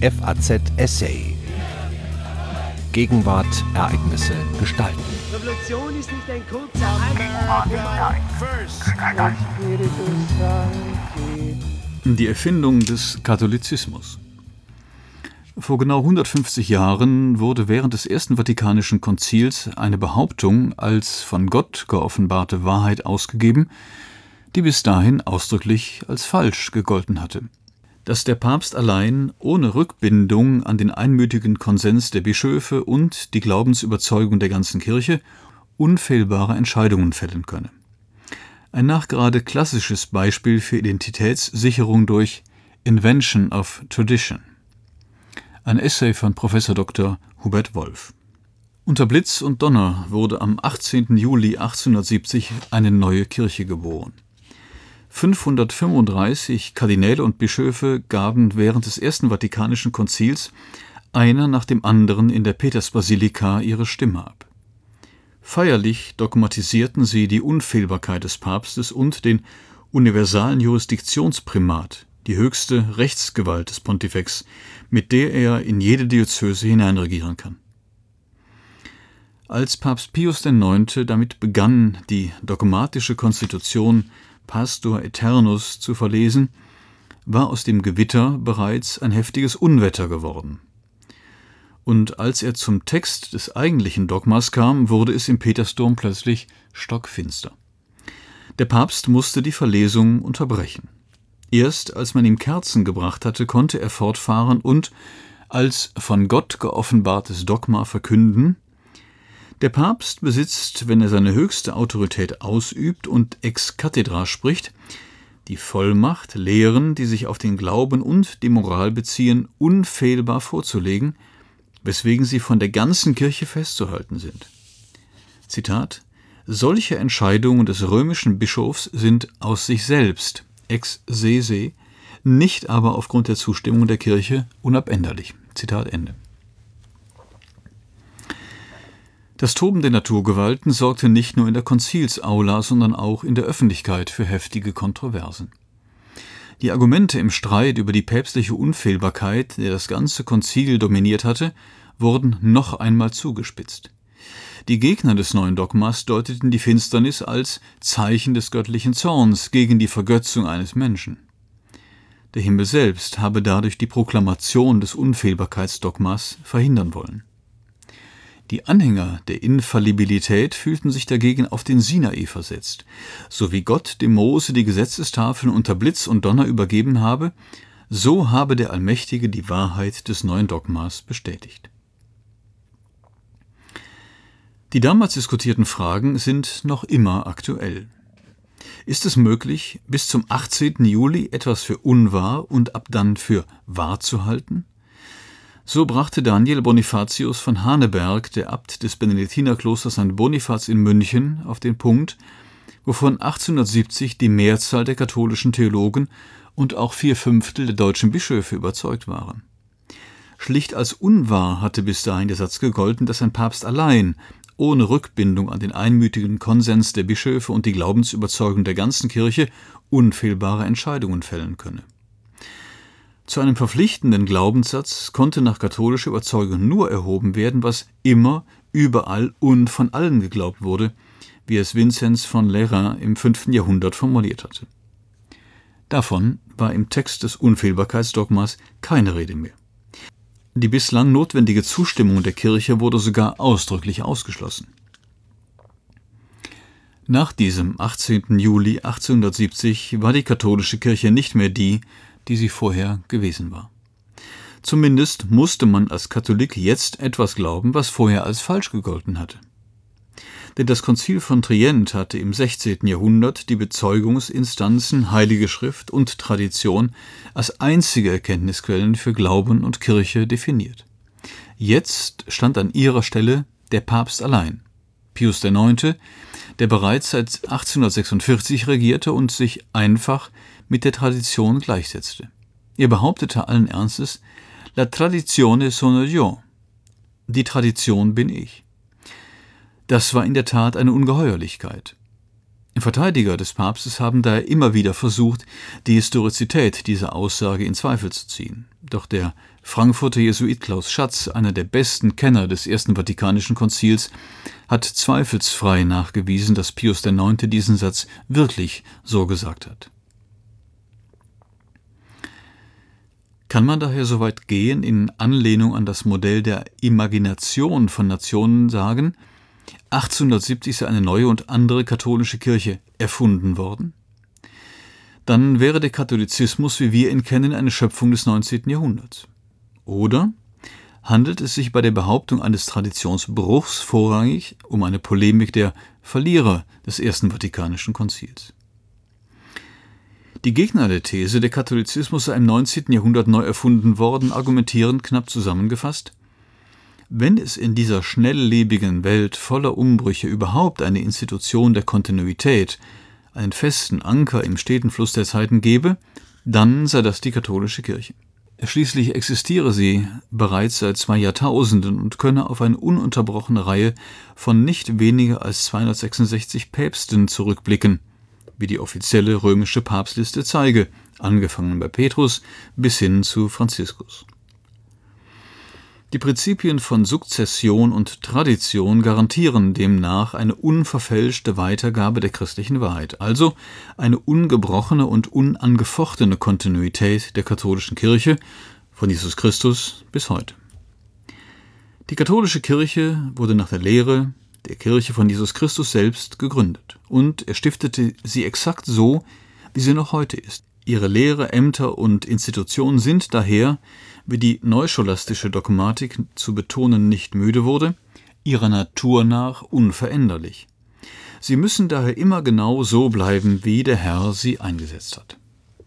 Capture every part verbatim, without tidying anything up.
F A Z Essay. Gegenwart, Ereignisse, Gestalten. Revolution ist nicht ein kurzer Die Erfindung des Katholizismus. Vor genau hundertfünfzig Jahren wurde während des Ersten Vatikanischen Konzils eine Behauptung als von Gott geoffenbarte Wahrheit ausgegeben, die bis dahin ausdrücklich als falsch gegolten hatte. Dass der Papst allein ohne Rückbindung an den einmütigen Konsens der Bischöfe und die Glaubensüberzeugung der ganzen Kirche unfehlbare Entscheidungen fällen könne. Ein nachgerade klassisches Beispiel für Identitätssicherung durch Invention of Tradition. Ein Essay von Professor Doktor Hubert Wolf. Unter Blitz und Donner wurde am achtzehnten Juli achtzehnhundertsiebzig eine neue Kirche geboren. fünfhundertfünfunddreißig Kardinäle und Bischöfe gaben während des Ersten Vatikanischen Konzils einer nach dem anderen in der Petersbasilika ihre Stimme ab. Feierlich dogmatisierten sie die Unfehlbarkeit des Papstes und den universalen Jurisdiktionsprimat, die höchste Rechtsgewalt des Pontifex, mit der er in jede Diözese hineinregieren kann. Als Papst Pius der Neunte damit begann, die dogmatische Konstitution Pastor Aeternus zu verlesen, war aus dem Gewitter bereits ein heftiges Unwetter geworden. Und als er zum Text des eigentlichen Dogmas kam, wurde es im Petersdom plötzlich stockfinster. Der Papst musste die Verlesung unterbrechen. Erst als man ihm Kerzen gebracht hatte, konnte er fortfahren und als von Gott geoffenbartes Dogma verkünden: Der Papst besitzt, wenn er seine höchste Autorität ausübt und ex cathedra spricht, die Vollmacht, Lehren, die sich auf den Glauben und die Moral beziehen, unfehlbar vorzulegen, weswegen sie von der ganzen Kirche festzuhalten sind. Zitat: Solche Entscheidungen des römischen Bischofs sind aus sich selbst, ex se se, nicht aber aufgrund der Zustimmung der Kirche unabänderlich. Zitat Ende. Das Toben der Naturgewalten sorgte nicht nur in der Konzilsaula, sondern auch in der Öffentlichkeit für heftige Kontroversen. Die Argumente im Streit über die päpstliche Unfehlbarkeit, der das ganze Konzil dominiert hatte, wurden noch einmal zugespitzt. Die Gegner des neuen Dogmas deuteten die Finsternis als Zeichen des göttlichen Zorns gegen die Vergötzung eines Menschen. Der Himmel selbst habe dadurch die Proklamation des Unfehlbarkeitsdogmas verhindern wollen. Die Anhänger der Infallibilität fühlten sich dagegen auf den Sinai versetzt. So wie Gott dem Mose die Gesetzestafeln unter Blitz und Donner übergeben habe, so habe der Allmächtige die Wahrheit des neuen Dogmas bestätigt. Die damals diskutierten Fragen sind noch immer aktuell. Ist es möglich, bis zum achtzehnten Juli etwas für unwahr und ab dann für wahr zu halten? So brachte Daniel Bonifatius von Haneberg, der Abt des Benediktinerklosters Sankt Bonifaz in München, auf den Punkt, wovon achtzehnhundertsiebzig die Mehrzahl der katholischen Theologen und auch vier Fünftel der deutschen Bischöfe überzeugt waren. Schlicht als unwahr hatte bis dahin der Satz gegolten, dass ein Papst allein, ohne Rückbindung an den einmütigen Konsens der Bischöfe und die Glaubensüberzeugung der ganzen Kirche, unfehlbare Entscheidungen fällen könne. Zu einem verpflichtenden Glaubenssatz konnte nach katholischer Überzeugung nur erhoben werden, was immer, überall und von allen geglaubt wurde, wie es Vinzenz von Lerins im fünften Jahrhundert formuliert hatte. Davon war im Text des Unfehlbarkeitsdogmas keine Rede mehr. Die bislang notwendige Zustimmung der Kirche wurde sogar ausdrücklich ausgeschlossen. Nach diesem achtzehnten Juli achtzehnhundertsiebzig war die katholische Kirche nicht mehr die, die sie vorher gewesen war. Zumindest musste man als Katholik jetzt etwas glauben, was vorher als falsch gegolten hatte. Denn das Konzil von Trient hatte im sechzehnten Jahrhundert die Bezeugungsinstanzen Heilige Schrift und Tradition als einzige Erkenntnisquellen für Glauben und Kirche definiert. Jetzt stand an ihrer Stelle der Papst allein, Pius der Neunte, der bereits seit achtzehnhundertsechsundvierzig regierte und sich einfach mit der Tradition gleichsetzte. Er behauptete allen Ernstes: La tradizione sono io. Die Tradition bin ich. Das war in der Tat eine Ungeheuerlichkeit. Verteidiger des Papstes haben daher immer wieder versucht, die Historizität dieser Aussage in Zweifel zu ziehen. Doch der Frankfurter Jesuit Klaus Schatz, einer der besten Kenner des Ersten Vatikanischen Konzils, hat zweifelsfrei nachgewiesen, dass Pius der Neunte diesen Satz wirklich so gesagt hat. Kann man daher so weit gehen, in Anlehnung an das Modell der Imagination von Nationen sagen, achtzehnhundertsiebzig sei eine neue und andere katholische Kirche erfunden worden? Dann wäre der Katholizismus, wie wir ihn kennen, eine Schöpfung des neunzehnten Jahrhunderts. Oder handelt es sich bei der Behauptung eines Traditionsbruchs vorrangig um eine Polemik der Verlierer des Ersten Vatikanischen Konzils? Die Gegner der These, der Katholizismus sei im neunzehnten Jahrhundert neu erfunden worden, argumentieren knapp zusammengefasst: Wenn es in dieser schnelllebigen Welt voller Umbrüche überhaupt eine Institution der Kontinuität, einen festen Anker im steten Fluss der Zeiten gäbe, dann sei das die katholische Kirche. Schließlich existiere sie bereits seit zwei Jahrtausenden und könne auf eine ununterbrochene Reihe von nicht weniger als zweihundertsechsundsechzig Päpsten zurückblicken, wie die offizielle römische Papstliste zeige, angefangen bei Petrus bis hin zu Franziskus. Die Prinzipien von Sukzession und Tradition garantieren demnach eine unverfälschte Weitergabe der christlichen Wahrheit, also eine ungebrochene und unangefochtene Kontinuität der katholischen Kirche von Jesus Christus bis heute. Die katholische Kirche wurde nach der Lehre der Kirche von Jesus Christus selbst gegründet, und er stiftete sie exakt so, wie sie noch heute ist. Ihre Lehre, Ämter und Institutionen sind daher, wie die neuscholastische Dogmatik zu betonen nicht müde wurde, ihrer Natur nach unveränderlich. Sie müssen daher immer genau so bleiben, wie der Herr sie eingesetzt hat.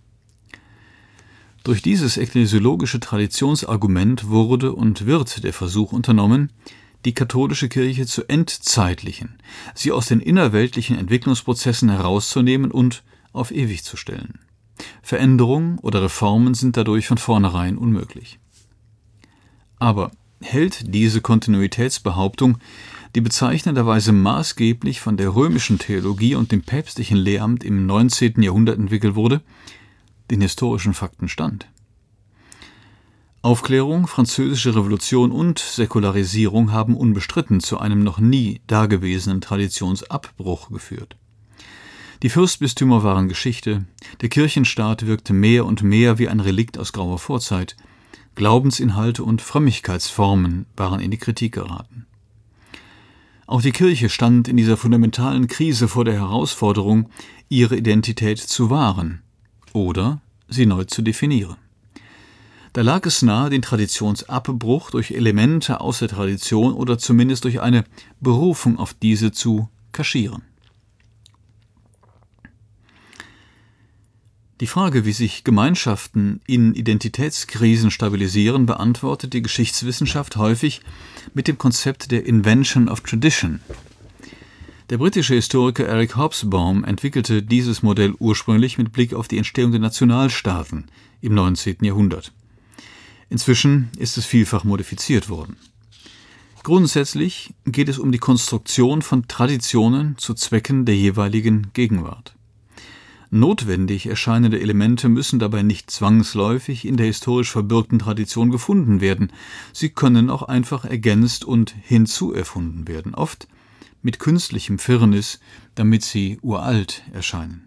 Durch dieses ekklesiologische Traditionsargument wurde und wird der Versuch unternommen, die katholische Kirche zu entzeitlichen, sie aus den innerweltlichen Entwicklungsprozessen herauszunehmen und auf ewig zu stellen. Veränderungen oder Reformen sind dadurch von vornherein unmöglich. Aber hält diese Kontinuitätsbehauptung, die bezeichnenderweise maßgeblich von der römischen Theologie und dem päpstlichen Lehramt im neunzehnten Jahrhundert entwickelt wurde, den historischen Fakten stand? Aufklärung, Französische Revolution und Säkularisierung haben unbestritten zu einem noch nie dagewesenen Traditionsabbruch geführt. Die Fürstbistümer waren Geschichte, der Kirchenstaat wirkte mehr und mehr wie ein Relikt aus grauer Vorzeit, Glaubensinhalte und Frömmigkeitsformen waren in die Kritik geraten. Auch die Kirche stand in dieser fundamentalen Krise vor der Herausforderung, ihre Identität zu wahren oder sie neu zu definieren. Da lag es nahe, den Traditionsabbruch durch Elemente aus der Tradition oder zumindest durch eine Berufung auf diese zu kaschieren. Die Frage, wie sich Gemeinschaften in Identitätskrisen stabilisieren, beantwortet die Geschichtswissenschaft häufig mit dem Konzept der Invention of Tradition. Der britische Historiker Eric Hobsbawm entwickelte dieses Modell ursprünglich mit Blick auf die Entstehung der Nationalstaaten im neunzehnten Jahrhundert. Inzwischen ist es vielfach modifiziert worden. Grundsätzlich geht es um die Konstruktion von Traditionen zu Zwecken der jeweiligen Gegenwart. Notwendig erscheinende Elemente müssen dabei nicht zwangsläufig in der historisch verbürgten Tradition gefunden werden. Sie können auch einfach ergänzt und hinzuerfunden werden, oft mit künstlichem Firnis, damit sie uralt erscheinen.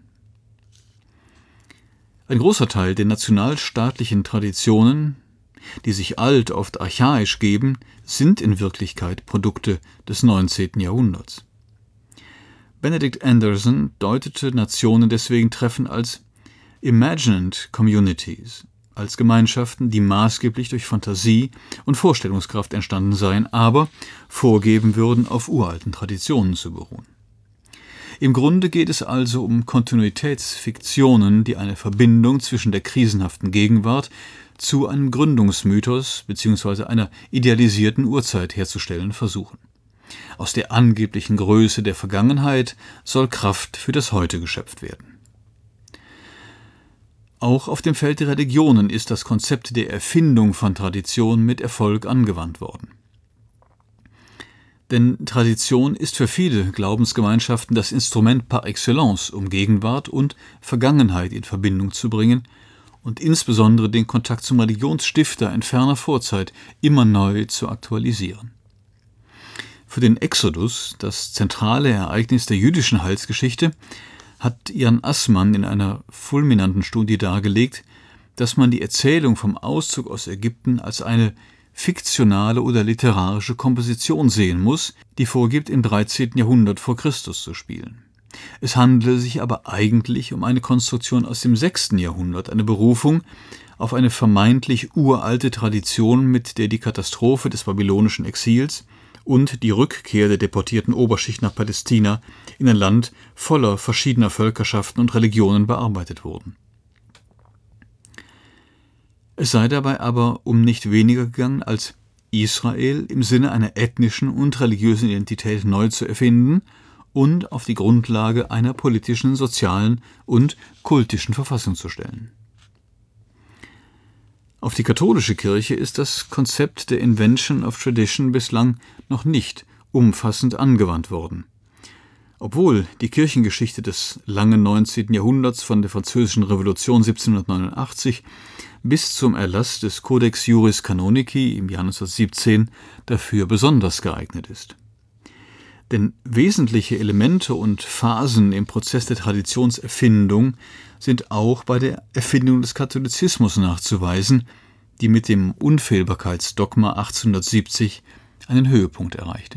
Ein großer Teil der nationalstaatlichen Traditionen, die sich alt, oft archaisch geben, sind in Wirklichkeit Produkte des neunzehnten Jahrhunderts. Benedict Anderson deutete Nationen deswegen treffend als imagined communities, als Gemeinschaften, die maßgeblich durch Fantasie und Vorstellungskraft entstanden seien, aber vorgeben würden, auf uralten Traditionen zu beruhen. Im Grunde geht es also um Kontinuitätsfiktionen, die eine Verbindung zwischen der krisenhaften Gegenwart zu einem Gründungsmythos bzw. einer idealisierten Urzeit herzustellen versuchen. Aus der angeblichen Größe der Vergangenheit soll Kraft für das Heute geschöpft werden. Auch auf dem Feld der Religionen ist das Konzept der Erfindung von Tradition mit Erfolg angewandt worden. Denn Tradition ist für viele Glaubensgemeinschaften das Instrument par excellence, um Gegenwart und Vergangenheit in Verbindung zu bringen und insbesondere den Kontakt zum Religionsstifter in ferner Vorzeit immer neu zu aktualisieren. Für den Exodus, das zentrale Ereignis der jüdischen Heilsgeschichte, hat Jan Assmann in einer fulminanten Studie dargelegt, dass man die Erzählung vom Auszug aus Ägypten als eine fiktionale oder literarische Komposition sehen muss, die vorgibt, im dreizehnten Jahrhundert vor Christus zu spielen. Es handele sich aber eigentlich um eine Konstruktion aus dem sechsten Jahrhundert, eine Berufung auf eine vermeintlich uralte Tradition, mit der die Katastrophe des babylonischen Exils und die Rückkehr der deportierten Oberschicht nach Palästina in ein Land voller verschiedener Völkerschaften und Religionen bearbeitet wurden. Es sei dabei aber um nicht weniger gegangen, als Israel im Sinne einer ethnischen und religiösen Identität neu zu erfinden und auf die Grundlage einer politischen, sozialen und kultischen Verfassung zu stellen. Auf die katholische Kirche ist das Konzept der Invention of Tradition bislang noch nicht umfassend angewandt worden. Obwohl die Kirchengeschichte des langen neunzehnten Jahrhunderts von der Französischen Revolution siebzehnhundertneunundachtzig bis zum Erlass des Codex Juris Canonici im Jahr neunzehnhundertsiebzehn dafür besonders geeignet ist. Denn wesentliche Elemente und Phasen im Prozess der Traditionserfindung sind auch bei der Erfindung des Katholizismus nachzuweisen, die mit dem Unfehlbarkeitsdogma achtzehnhundertsiebzig einen Höhepunkt erreichte.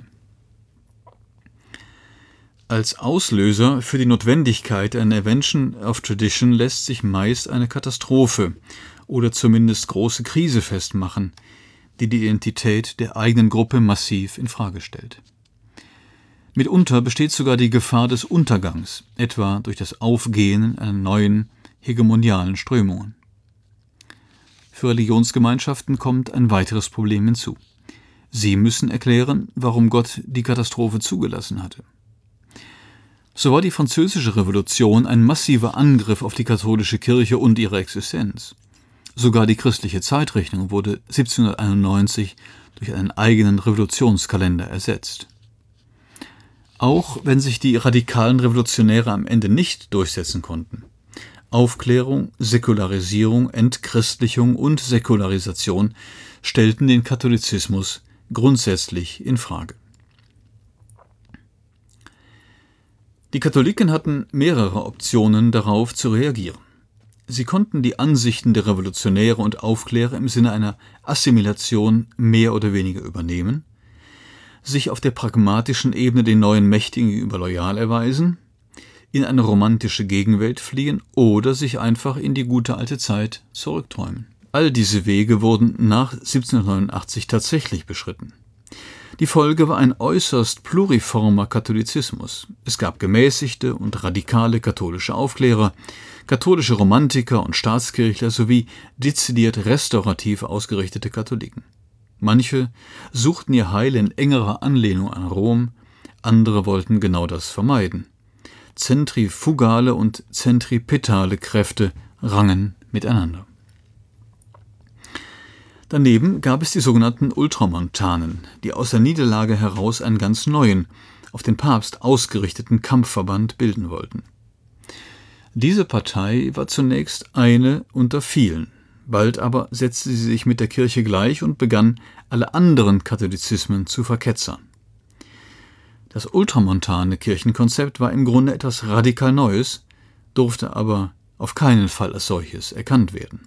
Als Auslöser für die Notwendigkeit einer Invention of Tradition lässt sich meist eine Katastrophe oder zumindest große Krise festmachen, die die Identität der eigenen Gruppe massiv in Frage stellt. Mitunter besteht sogar die Gefahr des Untergangs, etwa durch das Aufgehen einer neuen hegemonialen Strömungen. Für Religionsgemeinschaften kommt ein weiteres Problem hinzu. Sie müssen erklären, warum Gott die Katastrophe zugelassen hatte. So war die Französische Revolution ein massiver Angriff auf die katholische Kirche und ihre Existenz. Sogar die christliche Zeitrechnung wurde siebzehnhunderteinundneunzig durch einen eigenen Revolutionskalender ersetzt. Auch wenn sich die radikalen Revolutionäre am Ende nicht durchsetzen konnten. Aufklärung, Säkularisierung, Entchristlichung und Säkularisation stellten den Katholizismus grundsätzlich in Frage. Die Katholiken hatten mehrere Optionen, darauf zu reagieren. Sie konnten die Ansichten der Revolutionäre und Aufklärer im Sinne einer Assimilation mehr oder weniger übernehmen, sich auf der pragmatischen Ebene den neuen Mächtigen gegenüber loyal erweisen, in eine romantische Gegenwelt fliehen oder sich einfach in die gute alte Zeit zurückträumen. All diese Wege wurden nach siebzehnhundertneunundachtzig tatsächlich beschritten. Die Folge war ein äußerst pluriformer Katholizismus. Es gab gemäßigte und radikale katholische Aufklärer, katholische Romantiker und Staatskirchler sowie dezidiert restaurativ ausgerichtete Katholiken. Manche suchten ihr Heil in engerer Anlehnung an Rom, andere wollten genau das vermeiden. Zentrifugale und zentripetale Kräfte rangen miteinander. Daneben gab es die sogenannten Ultramontanen, die aus der Niederlage heraus einen ganz neuen, auf den Papst ausgerichteten Kampfverband bilden wollten. Diese Partei war zunächst eine unter vielen, bald aber setzte sie sich mit der Kirche gleich und begann, alle anderen Katholizismen zu verketzern. Das ultramontane Kirchenkonzept war im Grunde etwas radikal Neues, durfte aber auf keinen Fall als solches erkannt werden.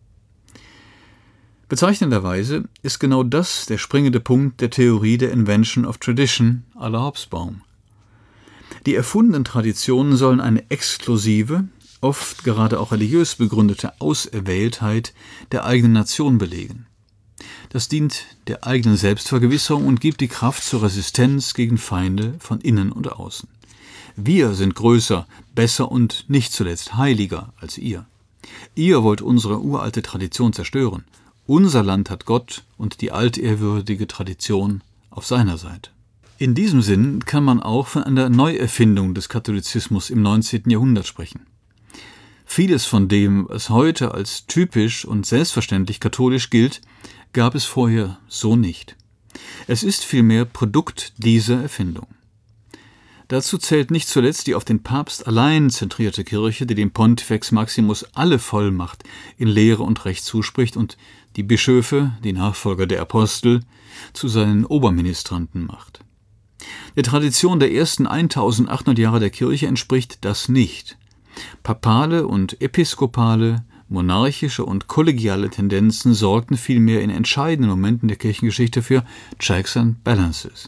Bezeichnenderweise ist genau das der springende Punkt der Theorie der Invention of Tradition à la Hobsbawm. Die erfundenen Traditionen sollen eine exklusive, oft gerade auch religiös begründete Auserwähltheit der eigenen Nation belegen. Das dient der eigenen Selbstvergewisserung und gibt die Kraft zur Resistenz gegen Feinde von innen und außen. Wir sind größer, besser und nicht zuletzt heiliger als ihr. Ihr wollt unsere uralte Tradition zerstören. Unser Land hat Gott und die altehrwürdige Tradition auf seiner Seite. In diesem Sinn kann man auch von einer Neuerfindung des Katholizismus im neunzehnten Jahrhundert sprechen. Vieles von dem, was heute als typisch und selbstverständlich katholisch gilt, gab es vorher so nicht. Es ist vielmehr Produkt dieser Erfindung. Dazu zählt nicht zuletzt die auf den Papst allein zentrierte Kirche, die dem Pontifex Maximus alle Vollmacht in Lehre und Recht zuspricht und die Bischöfe, die Nachfolger der Apostel, zu seinen Oberministranten macht. Der Tradition der ersten eintausendachthundert Jahre der Kirche entspricht das nicht. Papale und episkopale, monarchische und kollegiale Tendenzen sorgten vielmehr in entscheidenden Momenten der Kirchengeschichte für Checks and Balances.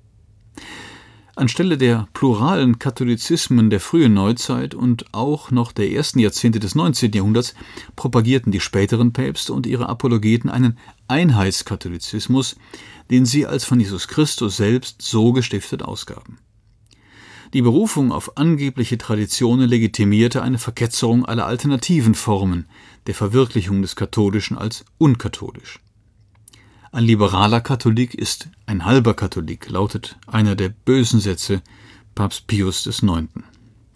Anstelle der pluralen Katholizismen der frühen Neuzeit und auch noch der ersten Jahrzehnte des neunzehnten Jahrhunderts propagierten die späteren Päpste und ihre Apologeten einen Einheitskatholizismus, den sie als von Jesus Christus selbst so gestiftet ausgaben. Die Berufung auf angebliche Traditionen legitimierte eine Verketzerung aller alternativen Formen der Verwirklichung des Katholischen als unkatholisch. Ein liberaler Katholik ist ein halber Katholik, lautet einer der bösen Sätze Papst Pius des Neunten.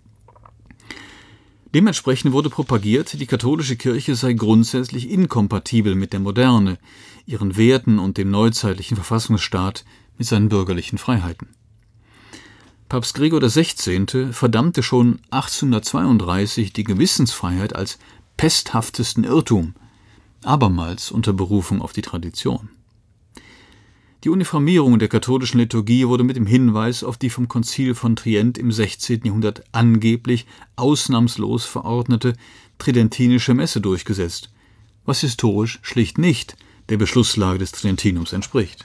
Dementsprechend wurde propagiert, die katholische Kirche sei grundsätzlich inkompatibel mit der Moderne, ihren Werten und dem neuzeitlichen Verfassungsstaat mit seinen bürgerlichen Freiheiten. Papst Gregor der Sechzehnte verdammte schon achtzehnhundertzweiunddreißig die Gewissensfreiheit als pesthaftesten Irrtum, abermals unter Berufung auf die Tradition. Die Uniformierung der katholischen Liturgie wurde mit dem Hinweis auf die vom Konzil von Trient im sechzehnten Jahrhundert angeblich ausnahmslos verordnete tridentinische Messe durchgesetzt, was historisch schlicht nicht der Beschlusslage des Tridentinums entspricht.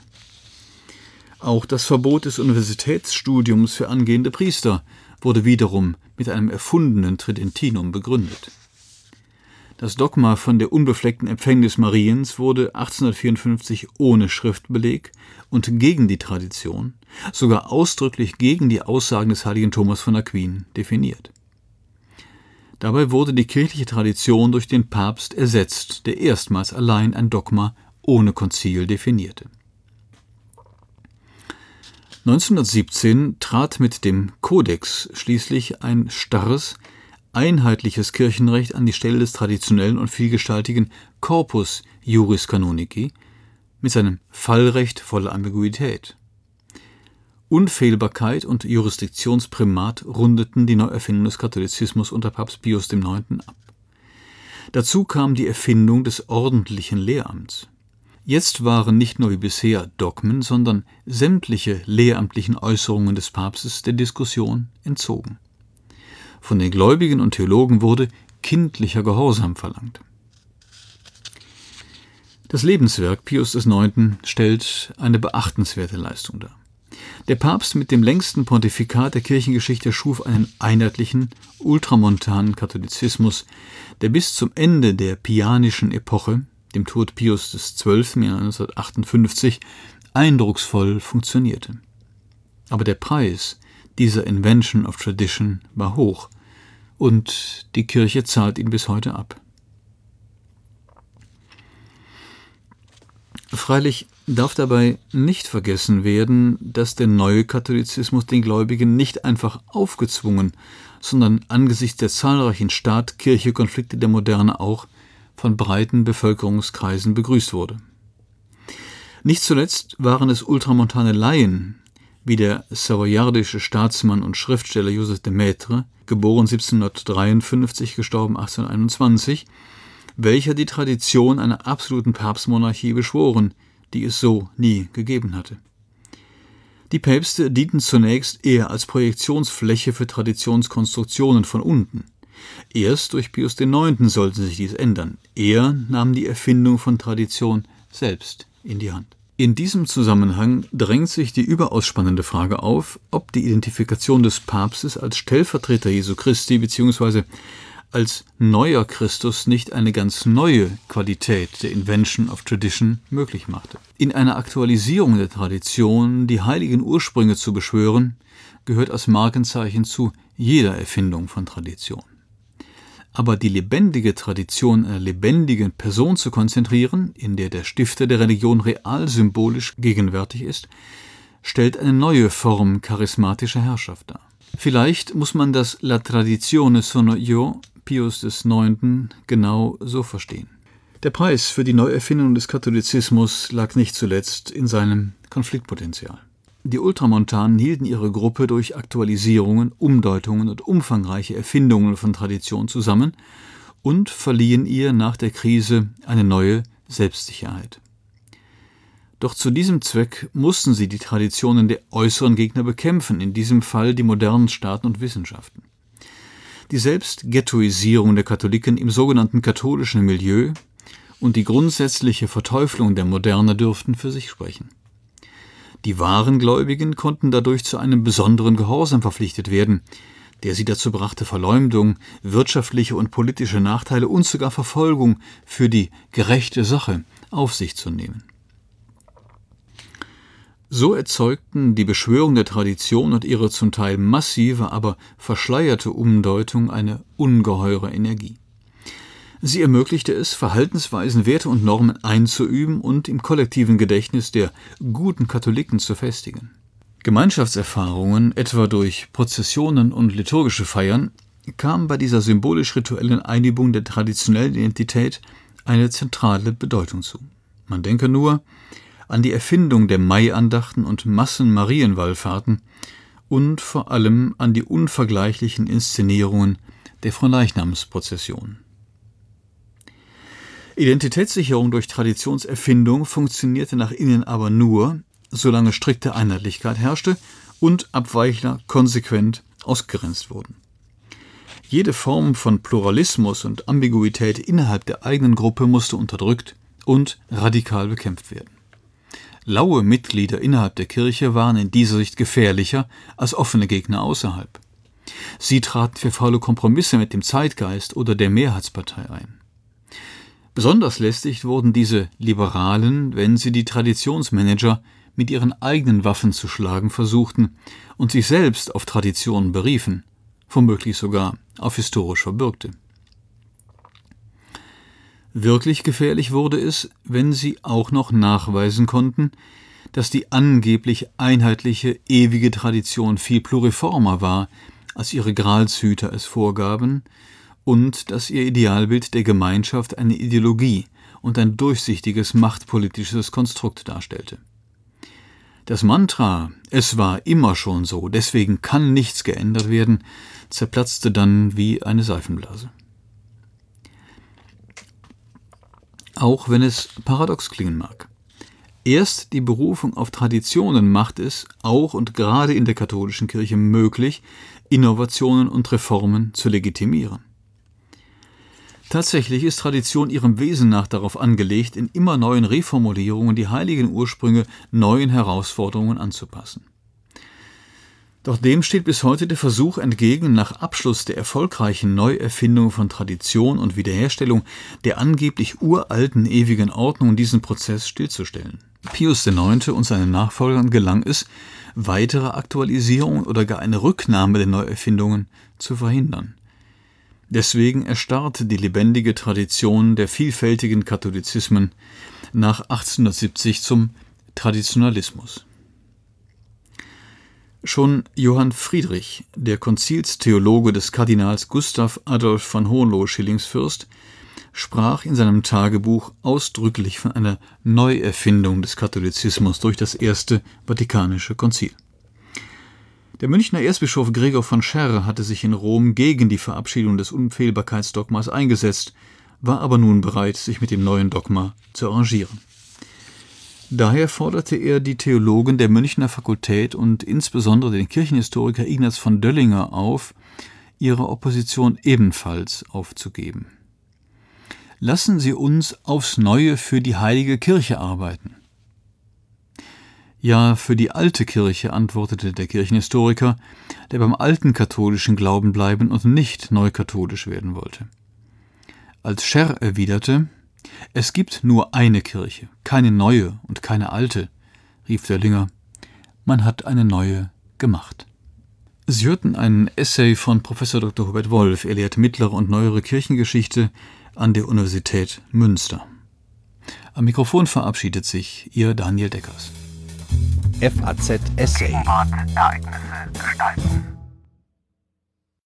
Auch das Verbot des Universitätsstudiums für angehende Priester wurde wiederum mit einem erfundenen Tridentinum begründet. Das Dogma von der unbefleckten Empfängnis Mariens wurde achtzehnhundertvierundfünfzig ohne Schriftbeleg und gegen die Tradition, sogar ausdrücklich gegen die Aussagen des heiligen Thomas von Aquin definiert. Dabei wurde die kirchliche Tradition durch den Papst ersetzt, der erstmals allein ein Dogma ohne Konzil definierte. neunzehnhundertsiebzehn trat mit dem Kodex schließlich ein starres, einheitliches Kirchenrecht an die Stelle des traditionellen und vielgestaltigen Corpus Juris Canonici mit seinem Fallrecht voller Ambiguität. Unfehlbarkeit und Jurisdiktionsprimat rundeten die Neuerfindung des Katholizismus unter Papst Pius der Neunte ab. Dazu kam die Erfindung des ordentlichen Lehramts. Jetzt waren nicht nur wie bisher Dogmen, sondern sämtliche lehramtlichen Äußerungen des Papstes der Diskussion entzogen. Von den Gläubigen und Theologen wurde kindlicher Gehorsam verlangt. Das Lebenswerk Pius des Neunten stellt eine beachtenswerte Leistung dar. Der Papst mit dem längsten Pontifikat der Kirchengeschichte schuf einen einheitlichen, ultramontanen Katholizismus, der bis zum Ende der Pianischen Epoche, dem Tod Pius des Zwölften im Jahr neunzehnhundertachtundfünfzig, eindrucksvoll funktionierte. Aber der Preis dieser Invention of Tradition war hoch und die Kirche zahlt ihn bis heute ab. Freilich darf dabei nicht vergessen werden, dass der neue Katholizismus den Gläubigen nicht einfach aufgezwungen, sondern angesichts der zahlreichen Staat-Kirche-Konflikte der Moderne auch von breiten Bevölkerungskreisen begrüßt wurde. Nicht zuletzt waren es ultramontane Laien, wie der savoyardische Staatsmann und Schriftsteller Joseph de Maistre, geboren siebzehnhundertdreiundfünfzig, gestorben achtzehnhunderteinundzwanzig, welcher die Tradition einer absoluten Papstmonarchie beschworen, die es so nie gegeben hatte. Die Päpste dienten zunächst eher als Projektionsfläche für Traditionskonstruktionen von unten. Erst durch Pius der Neunte sollte sich dies ändern. Er nahm die Erfindung von Tradition selbst in die Hand. In diesem Zusammenhang drängt sich die überaus spannende Frage auf, ob die Identifikation des Papstes als Stellvertreter Jesu Christi bzw. als neuer Christus nicht eine ganz neue Qualität der Invention of Tradition möglich machte. In einer Aktualisierung der Tradition, die heiligen Ursprünge zu beschwören, gehört als Markenzeichen zu jeder Erfindung von Tradition. Aber die lebendige Tradition einer lebendigen Person zu konzentrieren, in der der Stifter der Religion real symbolisch gegenwärtig ist, stellt eine neue Form charismatischer Herrschaft dar. Vielleicht muss man das La Tradizione sono io Pius des Neunten genau so verstehen. Der Preis für die Neuerfindung des Katholizismus lag nicht zuletzt in seinem Konfliktpotenzial. Die Ultramontanen hielten ihre Gruppe durch Aktualisierungen, Umdeutungen und umfangreiche Erfindungen von Tradition zusammen und verliehen ihr nach der Krise eine neue Selbstsicherheit. Doch zu diesem Zweck mussten sie die Traditionen der äußeren Gegner bekämpfen, in diesem Fall die modernen Staaten und Wissenschaften. Die Selbstghettoisierung der Katholiken im sogenannten katholischen Milieu und die grundsätzliche Verteuflung der Moderne dürften für sich sprechen. Die wahren Gläubigen konnten dadurch zu einem besonderen Gehorsam verpflichtet werden, der sie dazu brachte, Verleumdung, wirtschaftliche und politische Nachteile und sogar Verfolgung für die gerechte Sache auf sich zu nehmen. So erzeugten die Beschwörung der Tradition und ihre zum Teil massive, aber verschleierte Umdeutung eine ungeheure Energie. Sie ermöglichte es, Verhaltensweisen, Werte und Normen einzuüben und im kollektiven Gedächtnis der guten Katholiken zu festigen. Gemeinschaftserfahrungen, etwa durch Prozessionen und liturgische Feiern, kamen bei dieser symbolisch-rituellen Einübung der traditionellen Identität eine zentrale Bedeutung zu. Man denke nur an die Erfindung der Maiandachten und Massen-Marienwallfahrten und vor allem an die unvergleichlichen Inszenierungen der Fronleichnamsprozession. Identitätssicherung durch Traditionserfindung funktionierte nach innen aber nur, solange strikte Einheitlichkeit herrschte und Abweichler konsequent ausgegrenzt wurden. Jede Form von Pluralismus und Ambiguität innerhalb der eigenen Gruppe musste unterdrückt und radikal bekämpft werden. Laue Mitglieder innerhalb der Kirche waren in dieser Sicht gefährlicher als offene Gegner außerhalb. Sie traten für faule Kompromisse mit dem Zeitgeist oder der Mehrheitspartei ein. Besonders lästig wurden diese Liberalen, wenn sie die Traditionsmanager mit ihren eigenen Waffen zu schlagen versuchten und sich selbst auf Traditionen beriefen, womöglich sogar auf historisch Verbürgte. Wirklich gefährlich wurde es, wenn sie auch noch nachweisen konnten, dass die angeblich einheitliche, ewige Tradition viel pluriformer war, als ihre Gralshüter es vorgaben, und dass ihr Idealbild der Gemeinschaft eine Ideologie und ein durchsichtiges machtpolitisches Konstrukt darstellte. Das Mantra »Es war immer schon so, deswegen kann nichts geändert werden« zerplatzte dann wie eine Seifenblase. Auch wenn es paradox klingen mag. Erst die Berufung auf Traditionen macht es, auch und gerade in der katholischen Kirche, möglich, Innovationen und Reformen zu legitimieren. Tatsächlich ist Tradition ihrem Wesen nach darauf angelegt, in immer neuen Reformulierungen die heiligen Ursprünge neuen Herausforderungen anzupassen. Doch dem steht bis heute der Versuch entgegen, nach Abschluss der erfolgreichen Neuerfindung von Tradition und Wiederherstellung der angeblich uralten ewigen Ordnung diesen Prozess stillzustellen. Pius der Neunte und seinen Nachfolgern gelang es, weitere Aktualisierungen oder gar eine Rücknahme der Neuerfindungen zu verhindern. Deswegen erstarrte die lebendige Tradition der vielfältigen Katholizismen nach achtzehnhundertsiebzig zum Traditionalismus. Schon Johann Friedrich, der Konzilstheologe des Kardinals Gustav Adolf von Hohenlohe-Schillingsfürst, sprach in seinem Tagebuch ausdrücklich von einer Neuerfindung des Katholizismus durch das Erste Vatikanische Konzil. Der Münchner Erzbischof Gregor von Scherr hatte sich in Rom gegen die Verabschiedung des Unfehlbarkeitsdogmas eingesetzt, war aber nun bereit, sich mit dem neuen Dogma zu arrangieren. Daher forderte er die Theologen der Münchner Fakultät und insbesondere den Kirchenhistoriker Ignaz von Döllinger auf, ihre Opposition ebenfalls aufzugeben. Lassen Sie uns aufs Neue für die Heilige Kirche arbeiten. Ja, für die alte Kirche, antwortete der Kirchenhistoriker, der beim alten katholischen Glauben bleiben und nicht neukatholisch werden wollte. Als Scherr erwiderte: »Es gibt nur eine Kirche, keine neue und keine alte«, rief Döllinger. »Man hat eine neue gemacht.« Sie hörten einen Essay von Professor Doktor Hubert Wolf. Er lehrt mittlere und neuere Kirchengeschichte an der Universität Münster. Am Mikrofon verabschiedet sich Ihr Daniel Deckers. F A Z Essay. Ereignisse gestalten.